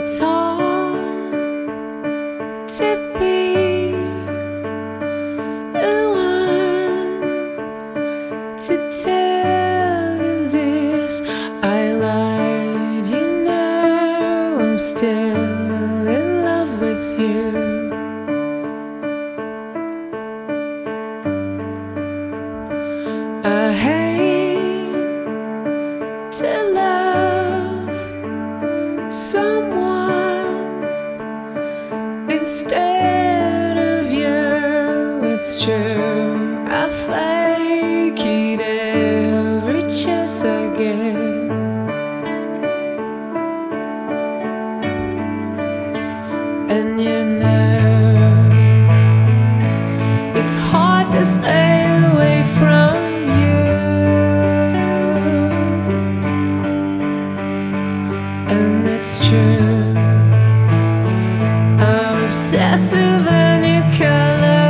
It's hard to be the one to tell you this. I lied, you know I'm still in love with you. I hate to love someone instead of you. It's true, I fake it every chance I get. And you know it's hard to stay away from you. And it's true, I'm obsessive and you color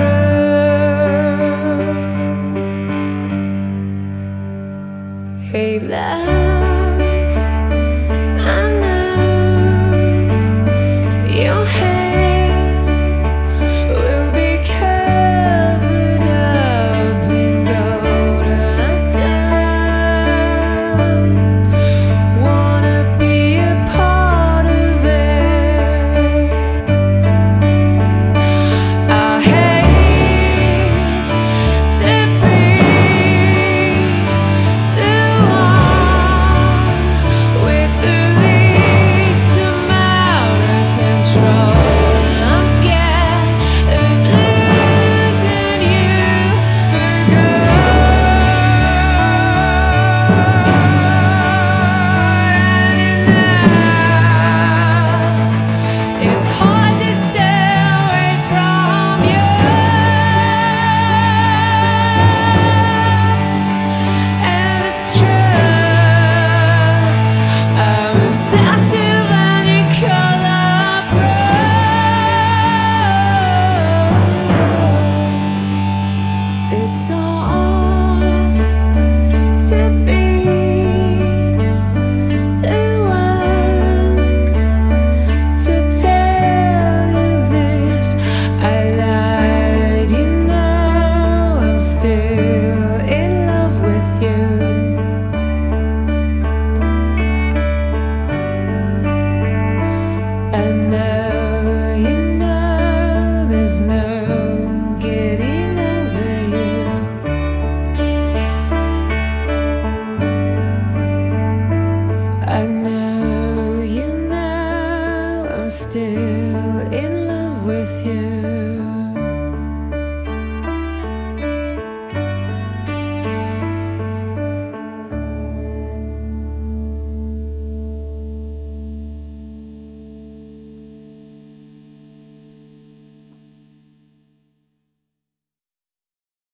proof. Hey love, I know your hair will be covered up in gold. I don't wanna be a part of it. I hate to be the one with the least amount of control. I'm scared of losing you for good. And it's hard to stay away from you. And it's true, I'm obsessive and you color proof. It's hard to be the one to tell you this. I lied, you know I'm still in love with you. I know, you know there's no getting over you. I know, you know I'm still in love with you.